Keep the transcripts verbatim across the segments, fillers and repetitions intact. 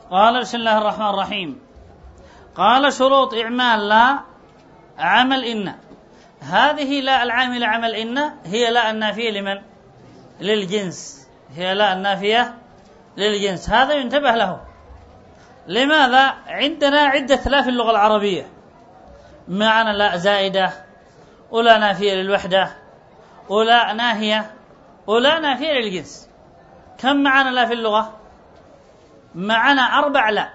قال بسم الله الرحمن الرحيم. قال شروط إعمال لا عمل إن. هذه لا العاملة عمل إن هي لا النافية لمن؟ للجنس. هي لا النافية للجنس. هذا ينتبه له. لماذا؟ عندنا عدة لا في اللغة العربية، معنا لا زائدة، ولا نافية للوحدة، ولا ناهية، ولا نافية للجنس. كم معنا لا في اللغة؟ معنا أربع لا: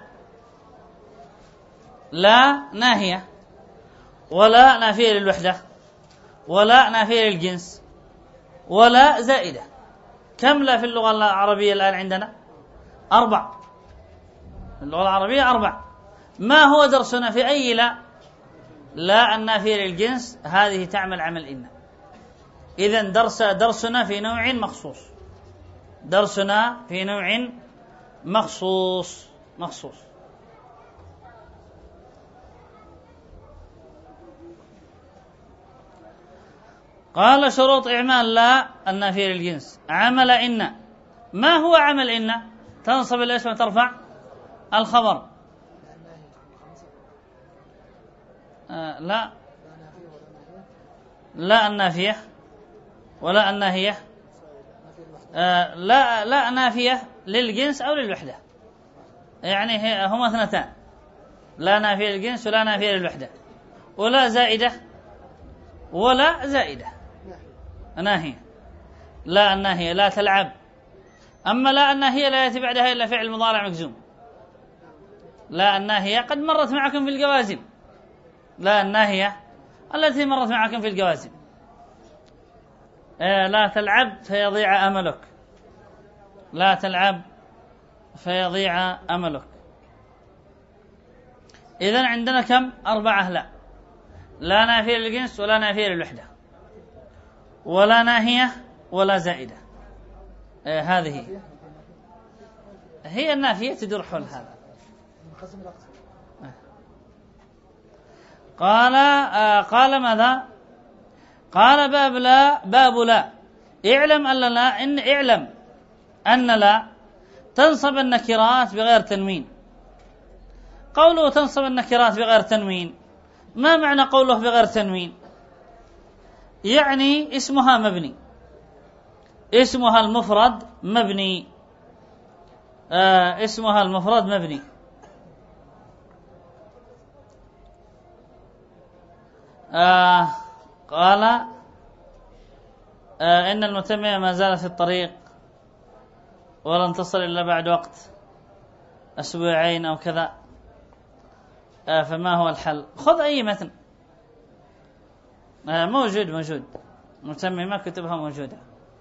لا ناهية، ولا نافية للوحدة، ولا نافية للجنس، ولا زائدة. كم لا في اللغة العربية الآن عندنا؟ أربع. في اللغة العربية أربع. ما هو درسنا في أي لا؟ لا النافية للجنس، هذه تعمل عمل إن. إذن درس درسنا في نوع مخصوص. درسنا في نوع مخصوص مخصوص. قال شروط إعمال لا النافية للجنس: عمل إن. ما هو عمل إن؟ تنصب الاسم وترفع الخبر. آه لا لا النافية ولا الناهية. آه لا لا نافية للجنس أو للوحدة، يعني هما اثنتان: لا نافية للجنس ولا نافية للوحدة، ولا زائدة ولا زائدة ناهية. لا الناهية لا تلعب. أما لا الناهية لا يأتي بعدها إلا فعل مضارع مجزوم. لا الناهية قد مرت معكم في الجوازم. لا الناهية التي مرت معكم في الجوازم. آه لا تلعب فيضيع أملك. لا تلعب فيضيع أملك. إذن عندنا كم؟ أربعة لا: لا نافية للجنس ولا نافية للوحدة، ولا ناهية ولا زائدة. آه هذه هي النافية تدور حول هذا. قال آه قال ماذا؟ قال باب لا باب لا اعلم أن لا إن اعلم أن لا تنصب النكرات بغير تنوين. قوله تنصب النكرات بغير تنوين، ما معنى قوله بغير تنوين؟ يعني اسمها مبني، اسمها المفرد مبني. آه اسمها المفرد مبني. آه قال آه إن المتممة ما زالت في الطريق ولن تصل إلا بعد وقت أسبوعين أو كذا. آه فما هو الحل؟ خذ أي متن. آه موجود موجود متممة كتبها موجودة،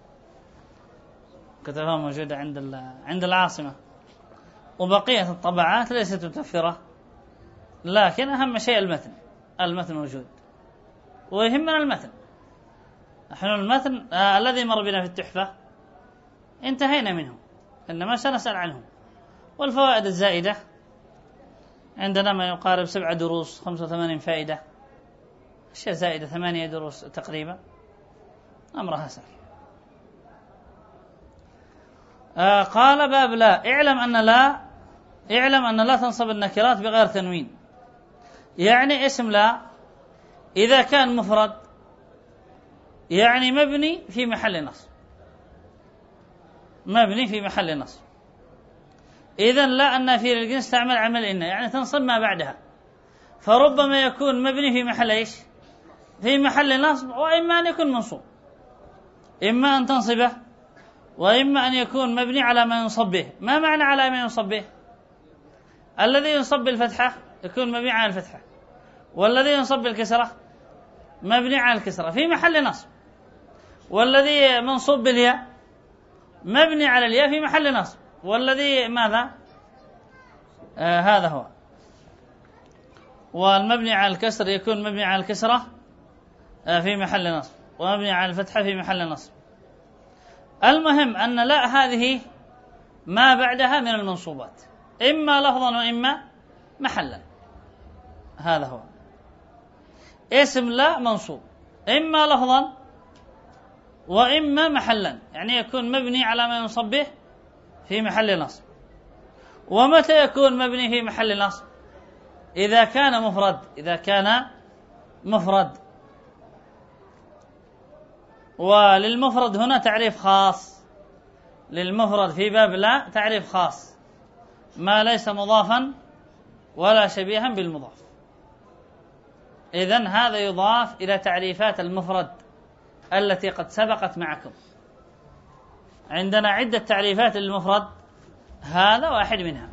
كتبها موجودة عند عند العاصمة، وبقية الطبعات ليست متوفرة، لكن أهم شيء المتن. المتن موجود ويهمنا المتن. نحن المتن آه الذي مر بنا في التحفة انتهينا منه، إنما سنسأل عنه. والفوائد الزائدة عندنا ما يقارب سبع دروس، خمسة وثمانين فائدة، أشياء زائدة ثمانية دروس تقريبا، أمرها سهل. آه قال باب لا اعلم أن لا اعلم أن لا تنصب النكرات بغير تنوين. يعني اسم لا إذا كان مفرد يعني مبني في محل نصب، مبني في محل نصب. إذن لا النافية للجنس تعمل عمل إن، يعني تنصب ما بعدها. فربما يكون مبني في محل إيش؟ في محل نصب، وإما أن يكون منصوب. إما أن تنصبه، وإما أن يكون مبني على ما ينصب به. ما معنى على ما ينصب به؟ الذي ينصب بالفتحة يكون مبني على الفتحة، والذي ينصب بالكسرة مبني على الكسرة في محل نصب، والذي منصوب بالياء مبني على الياء في محل نصب، والذي ماذا؟ آه هذا هو. والمبني على الكسر يكون مبني على الكسرة آه في محل نصب، ومبني على الفتحة في محل نصب. المهم أن لا هذه ما بعدها من المنصوبات، إما لفظا وإما محلا. هذا هو اسم لا منصوب، إما لفظا وإما محلا، يعني يكون مبني على ما ينصب به في محل نصب، ومتى يكون مبني في محل نصب؟ إذا كان مفرد، إذا كان مفرد. وللمفرد هنا تعريف خاص، للمفرد في باب لا تعريف خاص، ما ليس مضافا ولا شبيها بالمضاف. إذن هذا يضاف إلى تعريفات المفرد التي قد سبقت معكم. عندنا عدة تعريفات للمفرد، هذا واحد منها.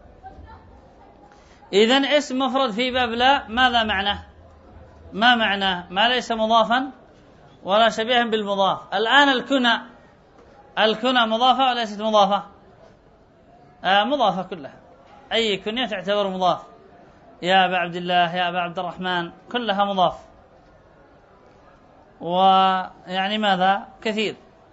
إذن اسم مفرد في باب لا ماذا معناه؟ ما معناه؟ ما ليس مضافا ولا شبيها بالمضاف. الآن الكنى، الكنى مضافة وليست مضافة؟ آه مضافة كلها، أي كنية تعتبر مضاف، يا أبا عبد الله، يا أبا عبد الرحمن، كلها مضاف. ويعني ماذا؟ كثير.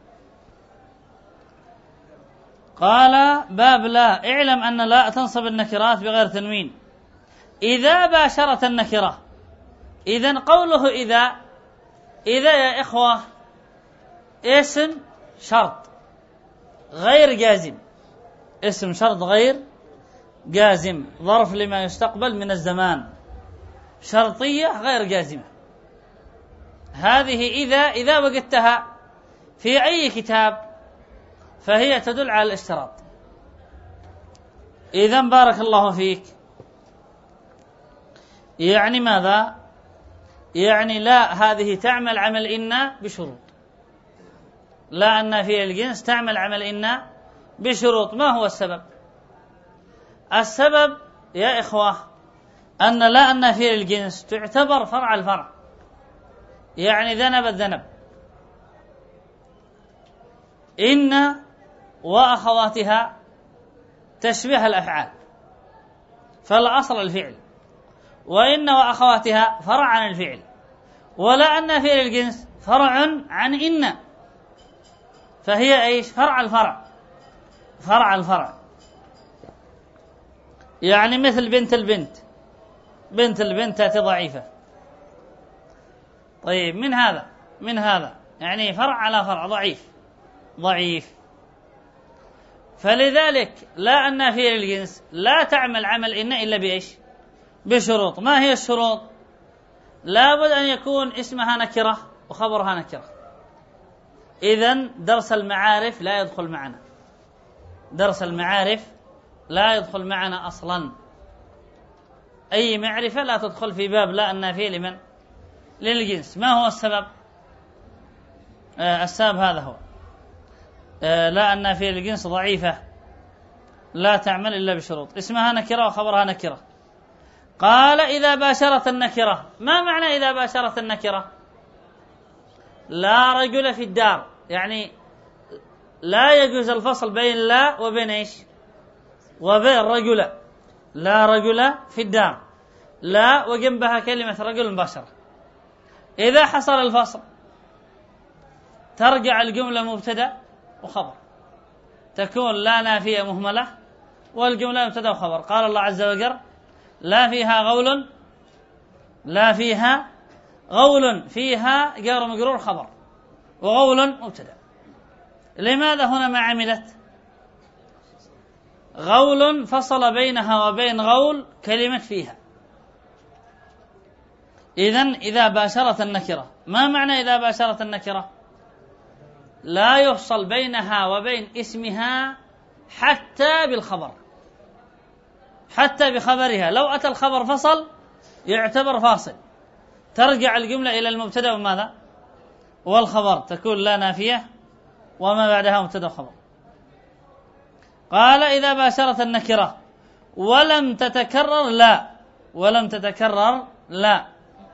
قال باب لا، اعلم أن لا تنصب النكرات بغير تنوين إذا باشرت النكرة. إذن قوله إذا، إذا يا إخوة اسم شرط غير جازم، اسم شرط غير جازم، ظرف لما يستقبل من الزمان، شرطية غير جازمة. هذه إذا إذا وجدتها في أي كتاب فهي تدل على الاشتراط. إذن بارك الله فيك، يعني ماذا؟ يعني لا هذه تعمل عمل إن بشروط، لا أن في الجنس تعمل عمل إن بشروط. ما هو السبب؟ السبب يا إخوة أن لا أن في الجنس تعتبر فرع الفرع، يعني ذنب الذنب. إن وأخواتها تشبه الأفعال، فالأصل الفعل، وإن وأخواتها فرع عن الفعل، ولا أن في الجنس فرع عن إن، فهي إيش؟ فرع الفرع، فرع الفرع. يعني مثل بنت البنت، بنت البنت تأتي ضعيفة. طيب من هذا، من هذا يعني فرع على فرع، ضعيف ضعيف. فلذلك لا أن في الجنس لا تعمل عمل إن إلا بإيش؟ بشروط. ما هي الشروط؟ لابد أن يكون اسمها نكرة وخبرها نكرة. إذن درس المعارف لا يدخل معنا، درس المعارف لا يدخل معنا أصلا. أي معرفة لا تدخل في باب لا النافية لمن؟ للجنس. ما هو السبب؟ آه السبب هذا هو آه لا النافية للجنس ضعيفة، لا تعمل إلا بشروط، اسمها نكرة وخبرها نكرة. قال إذا باشرت النكرة. ما معنى إذا باشرت النكرة؟ لا رجل في الدار، يعني لا يجوز الفصل بين لا وبين إيش؟ وبين رجل. لا رجل في الدار، لا وجنبها كلمة رجل مباشرة. إذا حصل الفصل ترجع الجملة مبتدأ وخبر، تكون لا نافية مهملة والجملة مبتدأ وخبر. قال الله عز وجل لا فيها غول، لا فيها غول، فيها جار مجرور خبر، وغول مبتدأ. لماذا هنا ما عملت؟ غول فصل بينها وبين غول كلمة فيها. إذن إذا باشرت النكرة. ما معنى إذا باشرت النكرة؟ لا يفصل بينها وبين اسمها حتى بالخبر، حتى بخبرها. لو أتى الخبر فصل يعتبر فاصل، ترجع الجملة إلى المبتدأ وماذا؟ والخبر، تكون لا نافية وما بعدها مبتدأ وخبر. قال إذا باشرت النكرة ولم تتكرر لا، ولم تتكرر لا.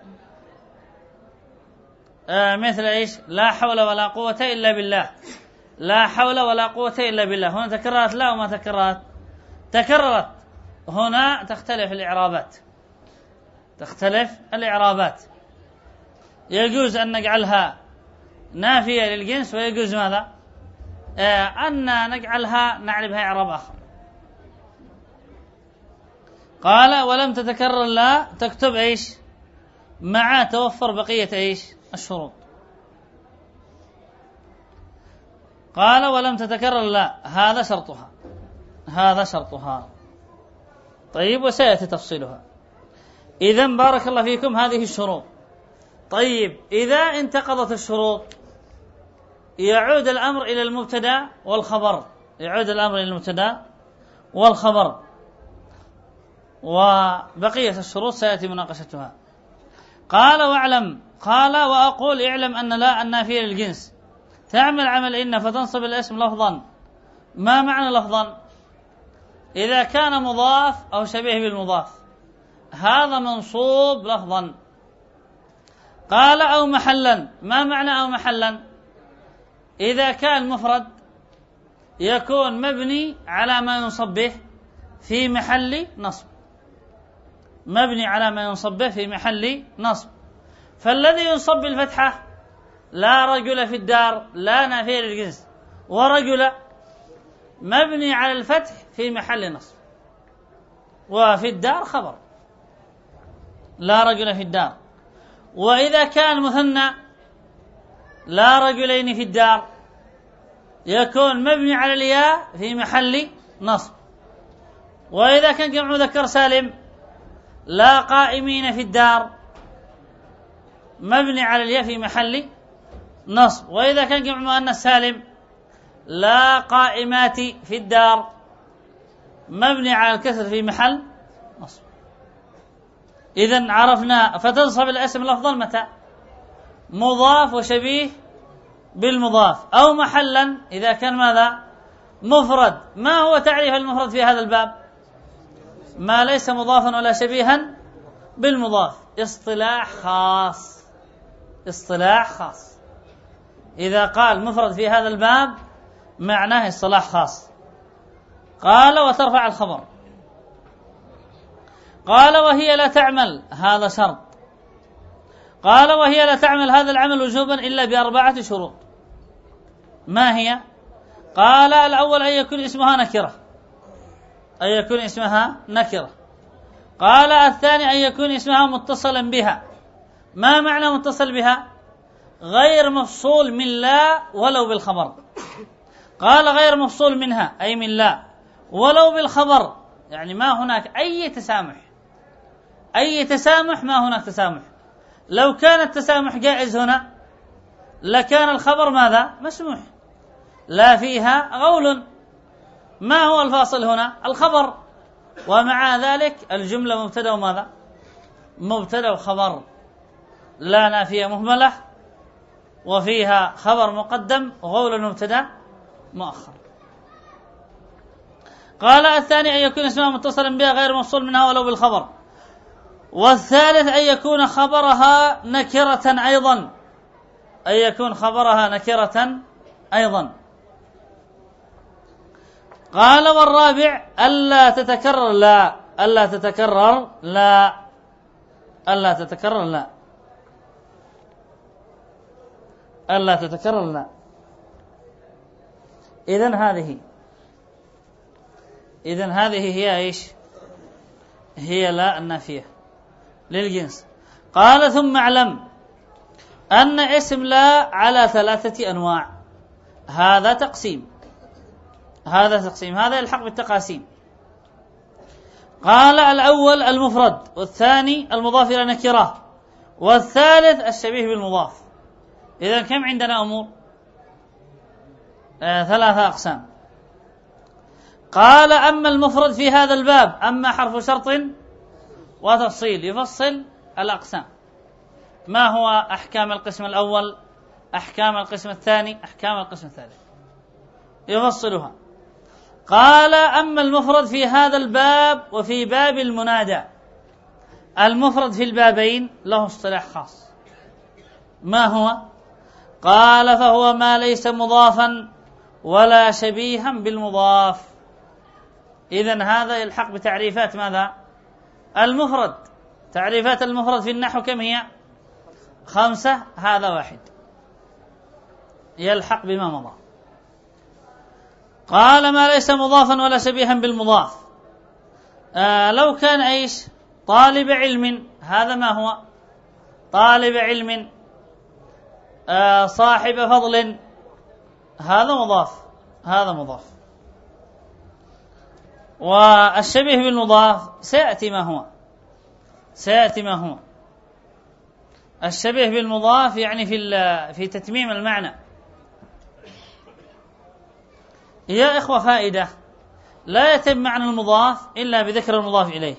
آه مثل إيش؟ لا حول ولا قوة إلا بالله، لا حول ولا قوة إلا بالله. هنا تكررت لا وما تكررت؟ تكررت. هنا تختلف الإعرابات، تختلف الإعرابات. يجوز أن نجعلها نافية للجنس، ويجوز ماذا؟ آه أن نجعلها نعربها إعراب آخر. قال ولم تتكرر لا، تكتب إيش؟ مع توفر بقية إيش؟ الشروط. قال ولم تتكرر لا، هذا شرطها، هذا شرطها. طيب، وسيأتي تفصيلها. إذن بارك الله فيكم هذه الشروط. طيب، إذا انتقضت الشروط يعود الأمر إلى المبتدأ والخبر، يعود الأمر إلى المبتدأ والخبر، وبقية الشروط سيأتي مناقشتها. قال واعلم، قال وأقول اعلم أن لا النافية للجنس تعمل عمل إن فتنصب الاسم لفظا. ما معنى لفظا؟ إذا كان مضاف أو شبيه بالمضاف هذا منصوب لفظا. قال أو محلا، ما معنى أو محلا؟ إذا كان مفرد يكون مبني على ما ينصب به في محل نصب، مبني على ما ينصب به في محل نصب. فالذي ينصب بالفتحة لا رجل في الدار لا نافية للجنس، ورجل مبني على الفتح في محل نصب، وفي الدار خبر لا رجل في الدار. وإذا كان مثنى لا رجلين في الدار يكون مبني على الياء في محل نصب. وإذا كان جمع مذكر سالم لا قائمين في الدار مبني على الياء في محل نصب. وإذا كان جمع مؤنث سالم لا قائمات في الدار مبني على الكسر في محل نصب. إذن عرفنا فتنصب الاسم لفظا متى؟ مضاف وشبيه بالمضاف، أو محلا إذا كان ماذا؟ مفرد. ما هو تعريف المفرد في هذا الباب؟ ما ليس مضافا ولا شبيها بالمضاف. اصطلاح خاص، اصطلاح خاص. إذا قال مفرد في هذا الباب معناه اصطلاح خاص. قال وترفع الخبر. قال وهي لا تعمل، هذا شرط. قال وهي لا تعمل هذا العمل وجوبا إلا بأربعة شروط. ما هي؟ قال الأول أن يكون اسمها نكرة، أن يكون اسمها نكرة. قال الثاني أن يكون اسمها متصلا بها. ما معنى متصل بها؟ غير مفصول من لا ولو بالخبر. قال غير مفصول منها أي من لا ولو بالخبر، يعني ما هناك أي تسامح، أي تسامح، ما هناك تسامح. لو كان التسامح جائز هنا لكان الخبر ماذا؟ مسموح، لا فيها غول. ما هو الفاصل هنا؟ الخبر. ومع ذلك الجملة مبتدأ وماذا؟ مبتدأ وخبر، لا نافية مهملة وفيها خبر مقدم وغول المبتدأ مؤخر. قال الثاني أن يكون اسمها متصلا بها غير مفصول منها ولو بالخبر. والثالث أن يكون خبرها نكرة أيضا، أن يكون خبرها نكرة أيضا. قال والرابع ألا تتكرر لا، ألا تتكرر لا، ألا تتكرر لا، ألا تتكرر لا. إذن هذه إذن هذه هي إيش؟ هي لا النافية للجنس. قال ثم اعلم أن اسم لا على ثلاثة أنواع. هذا تقسيم، هذا تقسيم، هذا يلحق بالتقاسيم. قال الأول المفرد، والثاني المضاف إلى نكرة، والثالث الشبيه بالمضاف. إذن كم عندنا أمور؟ آه ثلاثة أقسام. قال أما المفرد في هذا الباب، أما حرف شرط وتفصيل، يفصل الأقسام. ما هو أحكام القسم الأول، أحكام القسم الثاني، أحكام القسم الثالث، يفصلها. قال أما المفرد في هذا الباب وفي باب المنادى. المفرد في البابين له اصطلاح خاص. ما هو؟ قال فهو ما ليس مضافا ولا شبيها بالمضاف. إذن هذا يلحق بتعريفات ماذا؟ المفرد. تعريفات المفرد في النحو كم هي؟ خمسة، هذا واحد يلحق بما مضى. قال ما ليس مضافا ولا شبيها بالمضاف. آه لو كان ايش؟ طالب علم، هذا ما هو؟ طالب علم. آه صاحب فضل، هذا مضاف، هذا مضاف. والشبيه بالمضاف سيأتي ما هو سيأتي ما هو الشبيه بالمضاف يعني في في تتميم المعنى. يا إخوة فائدة: لا يتم معنى المضاف إلا بذكر المضاف إليه.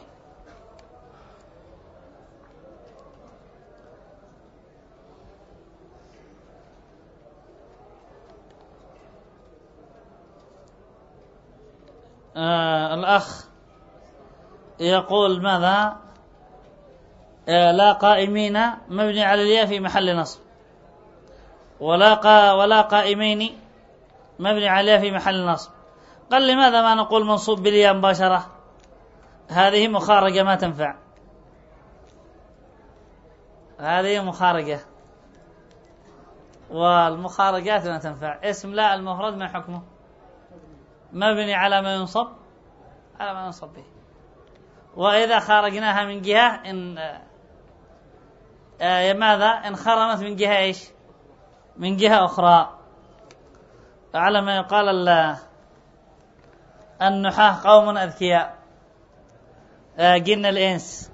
آه الأخ يقول ماذا؟ آه لا قائمين مبني على الياء في محل نصب، ولا قا ولا قائمين مبني على الياء في محل نصب. قال لماذا ما نقول منصوب بالياء مباشرة؟ هذه مخارجة ما تنفع، هذه مخارجة، والمخارجات ما تنفع. اسم لا المفرد ما حكمه؟ مبني على ما ينصب على ما ينصب به. وإذا خارجناها من جهة إن آه ماذا؟ إن خرمت من جهة إيش؟ من جهة أخرى. على ما يقال النحاة قوم أذكياء آه جن الإنس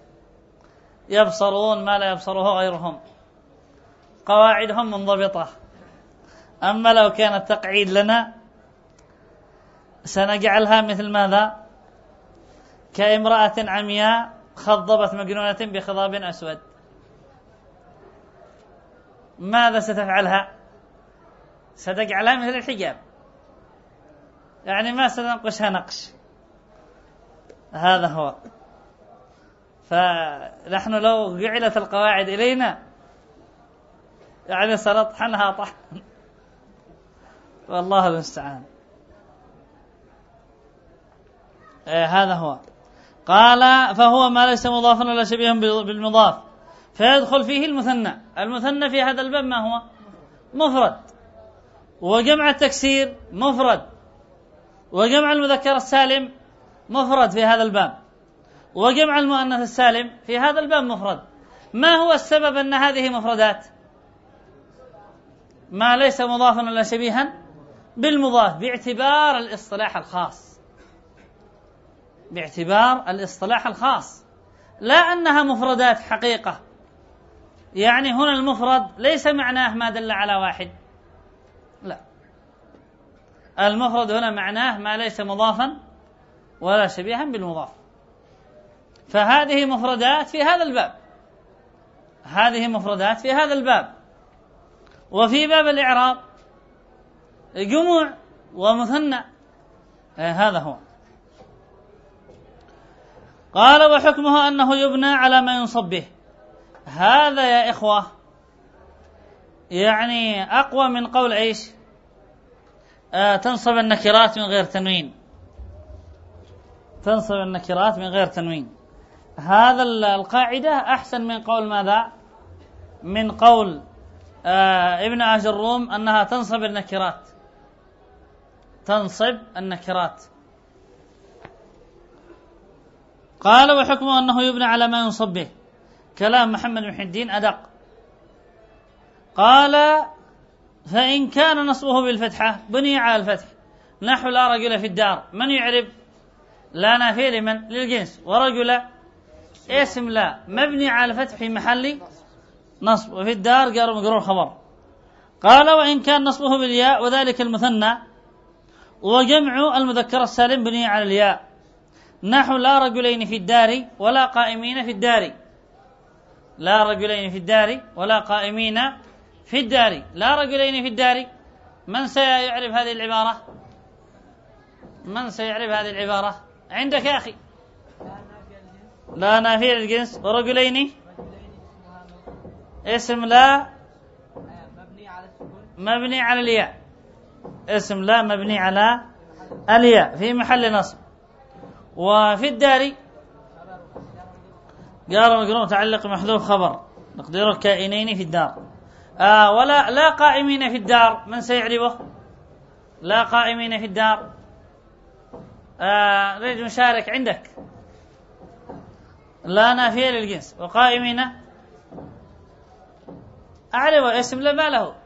يبصرون ما لا يبصره غيرهم، قواعدهم منضبطة. أما لو كان التقعيد لنا سنجعلها مثل ماذا؟ كامرأة عمياء خضبت مجنونة بخضاب أسود. ماذا ستفعلها؟ ستجعلها مثل الحجاب، يعني ما ستنقشها نقش. هذا هو. فنحن لو جعلت القواعد إلينا يعني سنطحنها طحن، والله المستعان. آه هذا هو. قال: فهو ما ليس مضافا ولا شبيها بالمضاف، فيدخل فيه المثنى. المثنى في هذا الباب ما هو؟ مفرد. وجمع التكسير مفرد. وجمع المذكر السالم مفرد في هذا الباب. وجمع المؤنث السالم في هذا الباب مفرد. ما هو السبب أن هذه مفردات؟ ما ليس مضافا ولا شبيها بالمضاف، باعتبار الاصطلاح الخاص، باعتبار الاصطلاح الخاص، لا أنها مفردات حقيقة. يعني هنا المفرد ليس معناه ما دل على واحد، لا، المفرد هنا معناه ما ليس مضافا ولا شبيها بالمضاف. فهذه مفردات في هذا الباب، هذه مفردات في هذا الباب. وفي باب الإعراب جموع ومثنى. آه هذا هو. قال: وحكمه أنه يبنى على ما ينصب به. هذا يا إخوة يعني أقوى من قول إيش؟ آه تنصب النكرات من غير تنوين، تنصب النكرات من غير تنوين. هذا القاعدة أحسن من قول ماذا؟ من قول آه ابن آج الروم أنها تنصب النكرات، تنصب النكرات. قال: وحكمه أنه يبنى على ما ينصب به. كلام محمد بن الدين أدق. قال: فإن كان نصبه بالفتحة بني على الفتح، نحو لا رجل في الدار. من يعرب؟ لا نافية لمن؟ للجنس. ورجل اسم لا مبني على الفتح في محل نصب، وفي الدار جار مجرور خبر. قال: وإن كان نصبه بالياء وذلك المثنى، وجمع المذكر السالم بني على الياء، نحو لا رجلين في الدار ولا قائمين في الدار. لا رجلين في الدار ولا قائمين في الدار. لا رجلين في الدار. من سيعرف هذه العبارة؟ من سيعرف هذه العبارة؟ عندك يا أخي. لا نافية للجنس. ورجلين اسم لا مبني على الياء، اسم لا مبني على الياء في محل نصب. وفي الدار جار مجرور متعلق محذوف خبر، نقدره كائنين في الدار. آه ولا لا قائمين في الدار. من سيعرفه؟ لا قائمين في الدار. آه ريد مشارك عندك. لا نافية للجنس. وقائمين أعرف اسم لا ما له.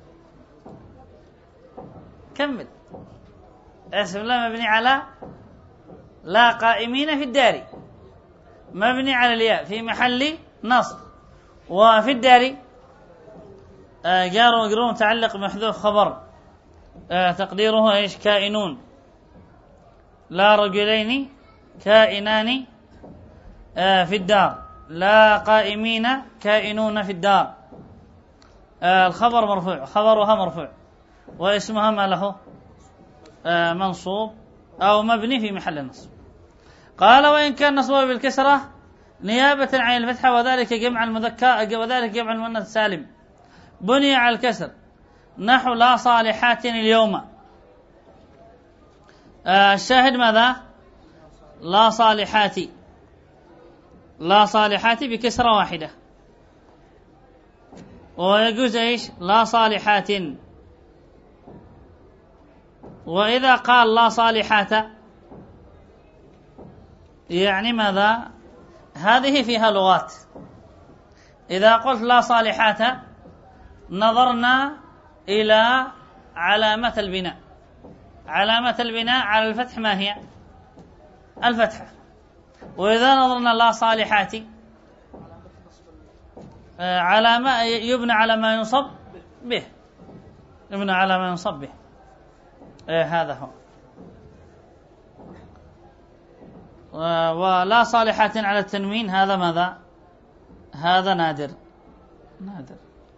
كمل. اسم لا مبني على لا قائمين في الدار مبني على الياء في محل نصب. وفي الدار جار ومجرور متعلق بمحذوف خبر تقديره ايش؟ كائنون. لا رجلين كائنان في الدار، لا قائمين كائنون في الدار. الخبر مرفوع، خبرها مرفوع، واسمها ما له؟ منصوب أو مبني في محل النصب. قال وإن كان نصبه بالكسرة نيابة عن الفتحة وذلك جمع المذكر وذلك جمع المؤنث السالم بني على الكسر نحو لا صالحات اليوم. الشاهد ماذا؟ لا صالحات، لا صالحات بكسرة واحدة. ويجوز ايش؟ لا صالحات. وإذا قال لا صالحات يعني ماذا؟ هذه فيها لغات. إذا قلت لا صالحات نظرنا إلى علامة البناء. علامة البناء على الفتح ما هي؟ الفتحة. وإذا نظرنا لا صالحات علامة يبنى على ما ينصب به، يبنى على ما ينصب به. إيه هذا هو. ولا صالحات على التنوين هذا ماذا؟ هذا نادر، نادر.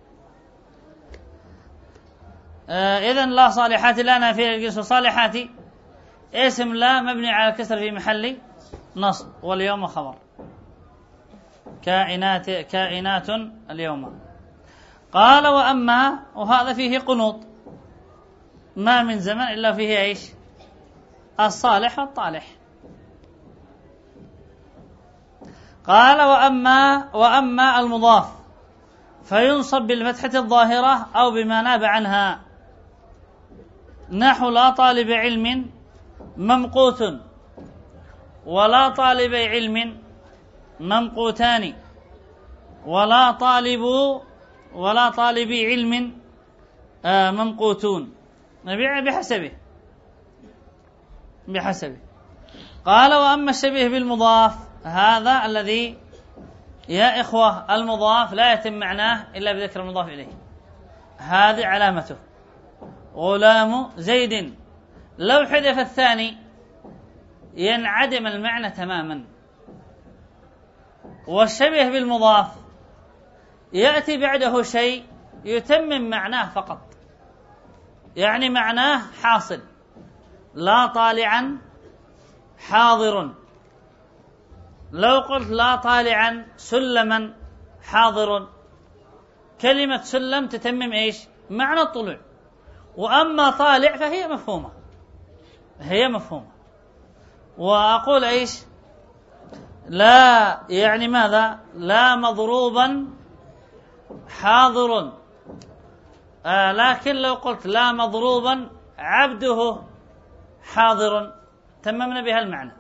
إذن لا صالحات لا نافية للجنس، وصالحات اسم لا مبني على الكسر في محل نصب، واليوم خبر كائنات كائنات اليوم. قال وأما، وهذا فيه قنوط، ما من زمن إلا فيه ايش؟ الصالح والطالح. قال وأما وأما المضاف فينصب بالفتحة الظاهرة أو بما ناب عنها نحو لا طالب علم ممقوت ولا طالب علم ممقوتان ولا طالب ولا طالب علم ممقوتون، بحسبه بحسبه. قال وأما الشبيه بالمضاف هذا الذي يا إخوة المضاف لا يتم معناه إلا بذكر المضاف إليه، هذه علامته غلام زيد. لو حذف الثاني ينعدم المعنى تماما. والشبيه بالمضاف يأتي بعده شيء يتمم معناه فقط، يعني معناه حاصل. لا طالعا حاضر، لو قلت لا طالعا سلما حاضر، كلمة سلم تتمم ايش؟ معنى الطلوع. وأما طالع فهي مفهومة، هي مفهومة. وأقول ايش؟ لا يعني ماذا؟ لا مضروبا حاضر، آه لكن لو قلت لا مضروبا عبده حاضر تممنا بها المعنى.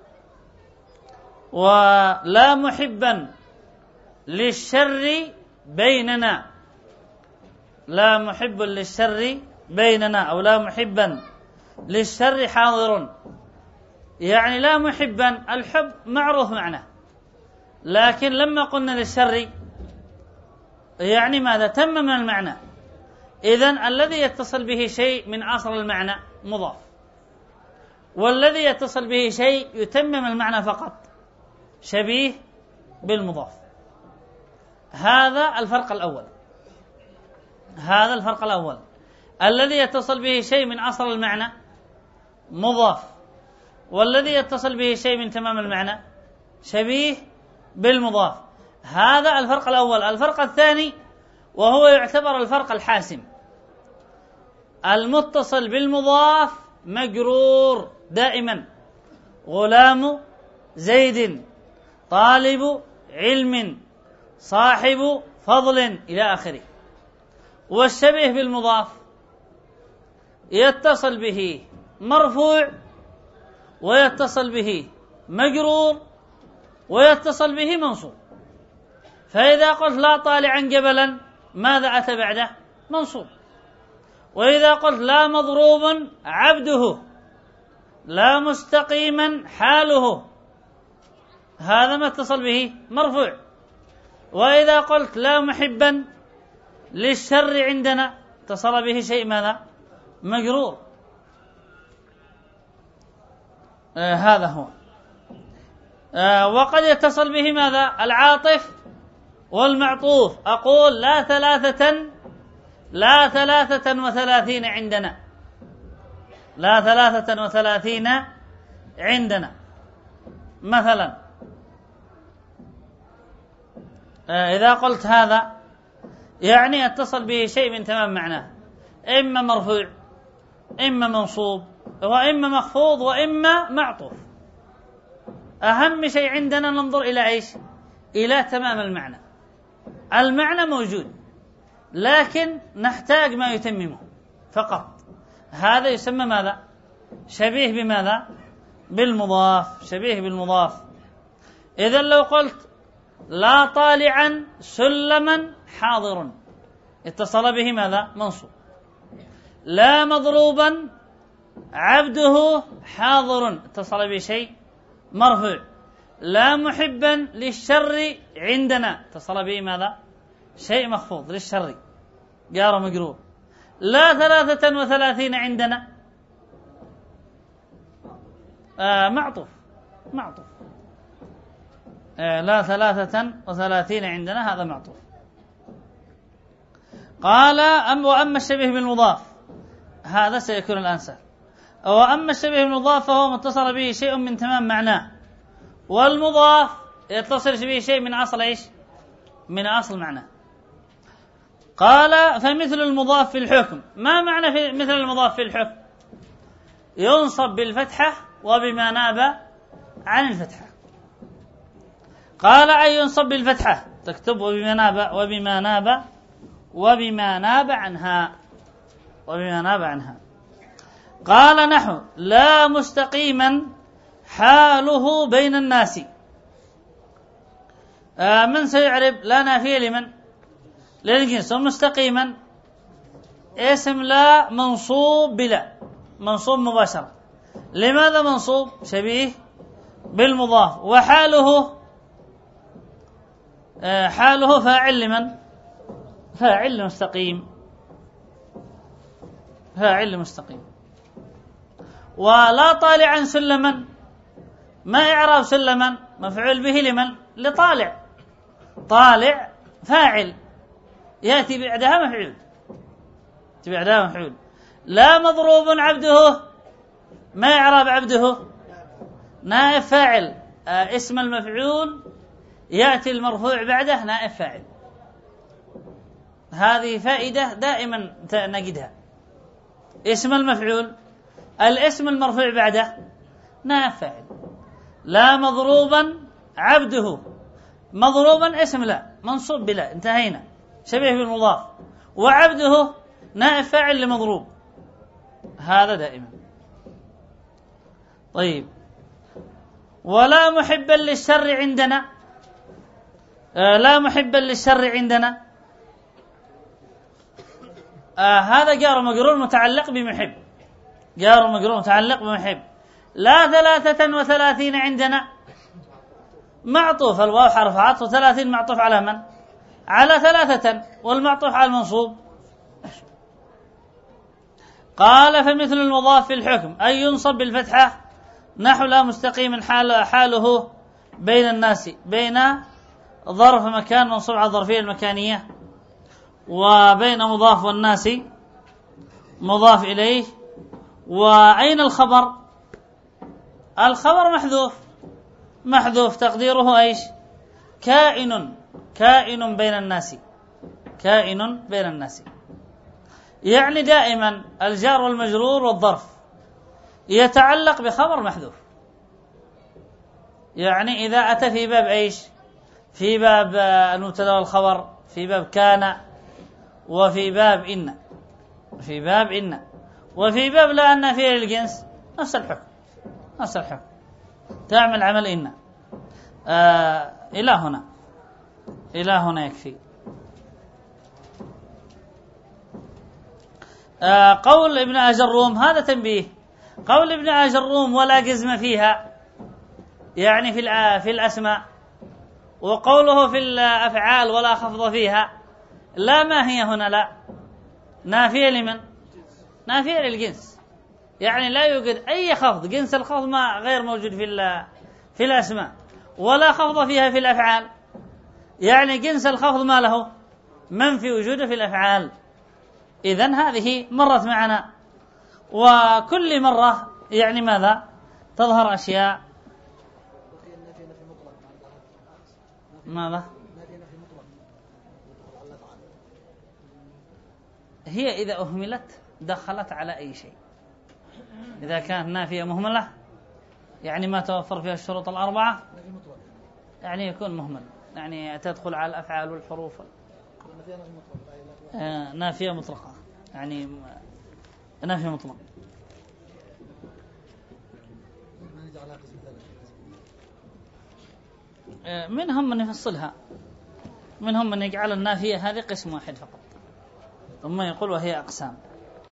ولا محبا للشر بيننا، لا محب للشر بيننا، أو لا محبا للشر حاضر، يعني لا محبا، الحب معروف معناه، لكن لما قلنا للشر يعني ماذا؟ تمم المعنى. إذن الذي يتصل به شيء من أصل المعنى مضاف، والذي يتصل به شيء يتمم المعنى فقط شبيه بالمضاف. هذا الفرق الأول، هذا الفرق الأول. الذي يتصل به شيء من أصل المعنى مضاف، والذي يتصل به شيء من تمام المعنى شبيه بالمضاف. هذا الفرق الأول. الفرق الثاني وهو يعتبر الفرق الحاسم، المتصل بالمضاف مجرور دائما، غلام زيد، طالب علم، صاحب فضل إلى آخره. والشبيه بالمضاف يتصل به مرفوع، ويتصل به مجرور، ويتصل به منصوب. فإذا قلت لا طالعا جبلا ماذا أتى بعده؟ منصوب. وإذا قلت لا مضروبا عبده لا مستقيما حاله، هذا ما اتصل به مرفوع. وإذا قلت لا محبا للشر عندنا اتصل به شيء ماذا؟ مجرور. آه هذا هو. آه وقد يتصل به ماذا؟ العاطف والمعطوف. أقول لا ثلاثة لا ثلاثة وثلاثين عندنا، لا ثلاثة وثلاثين عندنا مثلا. آه إذا قلت هذا يعني اتصل به شيء من تمام معناه، إما مرفوع إما منصوب وإما مخفوض وإما معطوف. أهم شيء عندنا ننظر إلى إيش؟ إلى تمام المعنى. المعنى موجود لكن نحتاج ما يتممه فقط. هذا يسمى ماذا؟ شبيه بماذا؟ بالمضاف، شبيه بالمضاف. إذن لو قلت لا طالعا سلما حاضر اتصل به ماذا؟ منصوب. لا مضروبا عبده حاضر اتصل به شيء مرفوع. لا محبا للشر عندنا اتصل به ماذا؟ شيء مخفوض للشر جار مجرور. لا ثلاثة وثلاثين عندنا آه معطوف معطوف آه لا ثلاثة وثلاثين عندنا هذا معطوف. قال أم وأما الشبيه بالمضاف هذا سيكون الآن سهل. وأما الشبيه بالمضاف فهو متصل به شيء من تمام معناه، والمضاف يتصل به شيء من أصل إيش؟ من أصل معناه. قال فمثل المضاف في الحكم. ما معنى في مثل المضاف في الحكم؟ ينصب بالفتحة وبما ناب عن الفتحة. قال أي ينصب بالفتحة تكتب وبما ناب وبما ناب وبما ناب عنها وبما ناب عنها. قال نحو لا مستقيما حاله بين الناس. آه من سيعرب لا نافية لمن؟ للجنس. ومستقيما اسم لا منصوب بلا، منصوب مباشرة. لماذا منصوب؟ شبيه بالمضاف. وحاله آه حاله فاعل لمن؟ فاعل مستقيم، فاعل مستقيم. ولا طالعا سلما، ما إعراب سلما؟ مفعول به لمن؟ لطالع. طالع فاعل يأتي بعدها مفعول، يأتي بعدها مفعول. لا مضروب عبده، ما إعراب عبده؟ نائب فاعل. آه اسم المفعول يأتي المرفوع بعده نائب فاعل. هذه فائدة دائما نجدها. اسم المفعول الاسم المرفوع بعده نائب فاعل. لا مضروبا عبده، مضروبا اسم لا منصوب بلا انتهينا شبيه بالمضاف. وعبده نائب فاعل لمضروب، هذا دائما. طيب ولا محبا للشر عندنا. آه لا محبا للشر عندنا آه هذا جار مجرور متعلق بمحب، جار مجرور متعلق بمحب. لا ثلاثة وثلاثين عندنا معطوف، الواو حرف عطف، وثلاثين معطوف على من؟ على ثلاثة، والمعطوف على المنصوب. قال فمثل المضاف في الحكم أي ينصب بالفتحة نحو لا مستقيم حال حاله بين الناس. بين ظرف مكان منصوب على الظرفية المكانية، وبين مضاف والناس مضاف إليه. وأين الخبر؟ الخبر محذوف، محذوف تقديره ايش؟ كائن، كائن بين الناس، كائن بين الناس. يعني دائما الجار والمجرور والظرف يتعلق بخبر محذوف. يعني إذا أتى في باب ايش؟ في باب المبتدا والخبر، في باب كان، وفي باب إن، في باب إن، وفي باب لا أن فيه للجنس، نفس الحكم، نفس الحكم، تعمل عمل إن. آه إلى هنا، إلى هنا يكفي. آه قول ابن أجروم هذا تنبيه. قول ابن آجروم ولا جزم فيها يعني في في الأسماء، وقوله في الأفعال ولا خفض فيها، لا ما هي هنا لا نافية لمن؟ نافية للجنس، يعني لا يوجد أي خفض، جنس الخفض ما غير موجود في في الأسماء، ولا خفض فيها في الأفعال، يعني جنس الخفض ما له منفي وجوده في الأفعال. إذن هذه مرت معنا، وكل مرة يعني ماذا تظهر أشياء ماذا هي إذا أهملت دخلت على أي شيء. إذا كانت نافية مهملة يعني ما توفر فيها الشروط الأربعة يعني يكون مهمل، يعني تدخل على الأفعال والحروف. آه نافية مطلقة يعني نافية مطلقة. آه منهم من يفصلها، منهم من يجعل النافية هذه قسم واحد فقط، ثم يقول وهي أقسام.